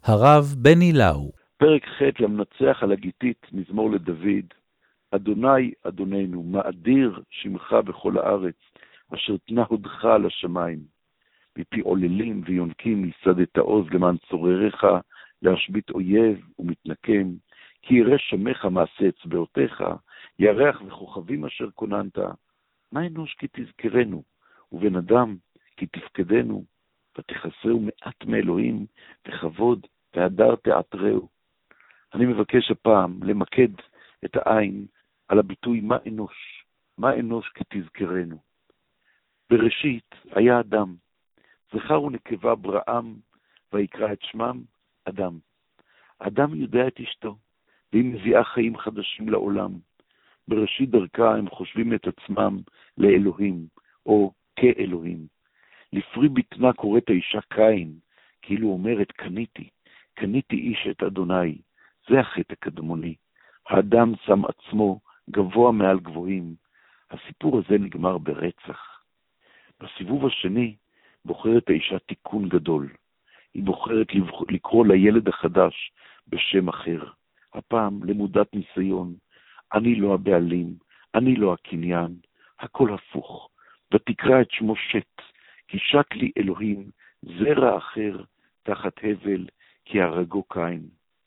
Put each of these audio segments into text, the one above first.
הרב בני לאו. פרק ח' למנצח על הגיטית, מזמור לדוד. אדוני אדוננו, מאדיר שמך בכל הארץ, אשר תנה הודך על השמיים. מפי עוללים ויונקים ייסדת עוז למען צורריך, להשבית אויב ומתנקם. כי ירא שמך מעשה אצבעותיך, ירח וכוכבים אשר כוננת. מה אנוש כי תזכרנו, ובן אדם כי תפקדנו, ותחסרהו מעט מאלוהים, וכבוד והדר תעטרהו. אני מבקש הפעם למקד את העין על הביטוי מה אנוש. מה אנוש כי תזכרנו. בראשית היה אדם, זכר ונקבה בראם, ויקרא את שמם אדם. האדם יודע את אשתו, והיא מביאה חיים חדשים לעולם. בראשית דרכה הם חושבים את עצמם לאלוהים, או כאלוהים. לפרי בטנה קוראת האישה קין, כאילו אומרת קניתי איש את אדוני. זה החטא הקדמוני. האדם שם עצמו גבוה מעל גבוהים. הסיפור הזה נגמר ברצח. בסיבוב השני בוחרת האישה תיקון גדול. היא בוחרת לקרוא לילד החדש בשם אחר. הפעם למודת ניסיון. אני לא הבעלים, אני לא הקניין, הכל הפוך. ותקרא את שמו שת, כי שק לי אלוהים, זרע אחר תחת הבל, כי הרגו קין.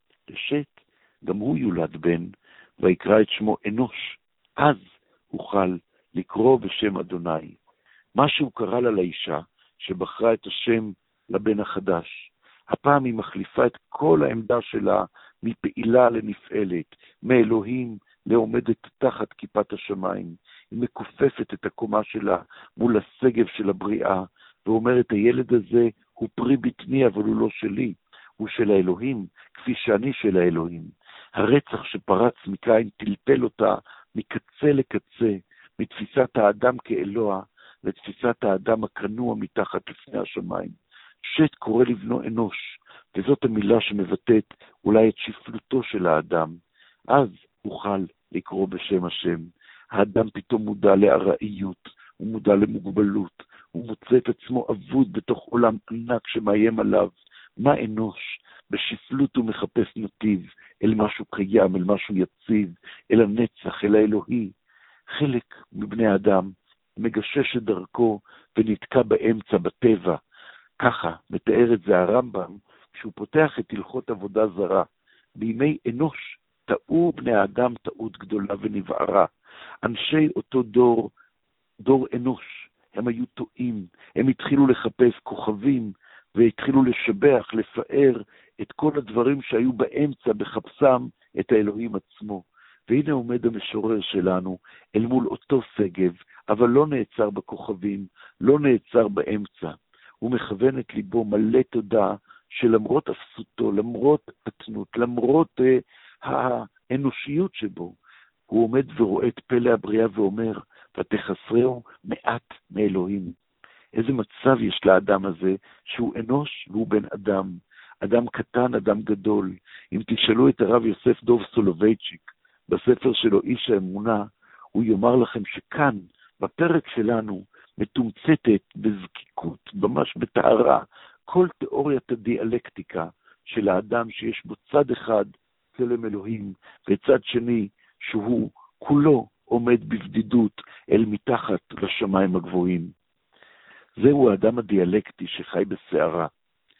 לשת גם הוא יולד בן, ויקרא את שמו אנוש, אז אוכל לקרוא בשם אדוני. מה שהוא קרא לה לאישה, שבחרה את השם לבן החדש. הפעם היא מחליפה את כל העמדה שלה, מפעילה לנפעלת, מאלוהים לעומדת תחת כיפת השמיים. היא מכופפת את הקומה שלה מול הסגב של הבריאה, ואומרת, הילד הזה הוא פרי בטני, אבל הוא לא שלי, הוא של האלוהים, כפי שאני של האלוהים. הרצח שפרץ מקין טלטל אותה מקצה לקצה, מתפיסת האדם כאלוה, לתפיסת האדם הכנוע מתחת לפני השמיים. שת קורא לבנו אנוש, וזאת המילה שמבטאת אולי את שפלותו של האדם. אז אוכל לקרוא בשם השם. האדם פתאום מודע לארעיות, הוא מודע למוגבלות, הוא מוצא את עצמו אבוד בתוך עולם ענק שמאיים עליו. מה אנוש? בשפלות הוא מחפש נתיב אל משהו קיים, אל משהו יציב, אל הנצח, אל האלוהי. חלק מבני האדם מגשש את דרכו ונתקע באמצע בטבע. ככה מתאר את זה הרמב"ם כשהוא פותח את הלכות עבודה זרה. בימי אנוש טעו בני האדם טעות גדולה ונבערה. אנשי אותו דור אנוש, הם היו טועים, הם התחילו לחפש כוכבים, והתחילו לשבח, לפאר את כל הדברים שהיו באמצע בחפשם את האלוהים עצמו. והנה עומד המשורר שלנו אל מול אותו סגב, אבל לא נעצר בכוכבים, לא נעצר באמצע. הוא מכוון את ליבו מלא תודה שלמרות אפסותו, למרות קטנות, למרות האנושיות שבו, הוא עומד ורואה את פלא הבריאה ואומר, ותחסרהו מעט מאלוהים. איזה מצב יש לאדם הזה, שהוא אנוש והוא בן אדם. אדם קטן, אדם גדול. אם תשאלו את הרב יוסף דוב סולובייצ'יק, בספר שלו איש האמונה, הוא יאמר לכם שכאן, בפרק שלנו, מתומצתת בזקיקות, ממש בתארה, כל תיאוריית הדיאלקטיקה של האדם שיש בו צד אחד צלם אלוהים, וצד שני שהוא כולו עומד בבדידות אל מתחת לשמיים הגבוהים. זהו האדם הדיאלקטי שחי בסערה.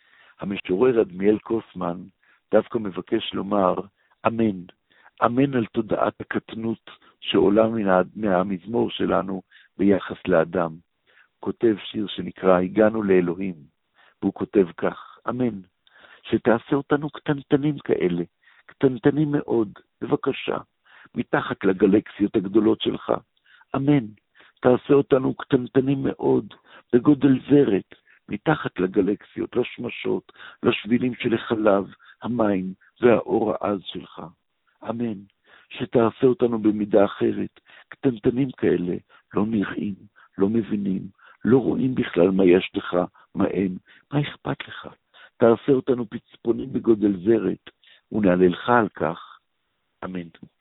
המשורר אדמיאל קוסמן דווקא מבקש לומר אמן, אמן על תודעת הקטנות שעולה מהמזמור שלנו ביחס לאדם. הוא כותב שיר שנקרא הגענו לאלוהים, והוא כותב כך, אמן, שתעשה אותנו קטנטנים כאלה, קטנטנים מאוד, בבקשה, מתחת לגלקסיות הגדולות שלך. אמן, תעשה אותנו קטנטנים מאוד, בגודל זרת, מתחת לגלקסיות, לשמשות, לשבילים של החלב, המים והאור העז שלך. אמן, שתעשה אותנו במידה אחרת, קטנטנים כאלה, לא נראים, לא מבינים, לא רואים בכלל מה יש לך, מה אין, מה אכפת לך. תעשה אותנו פצפונים בגודל זרת, ונעללך על כך. אמן.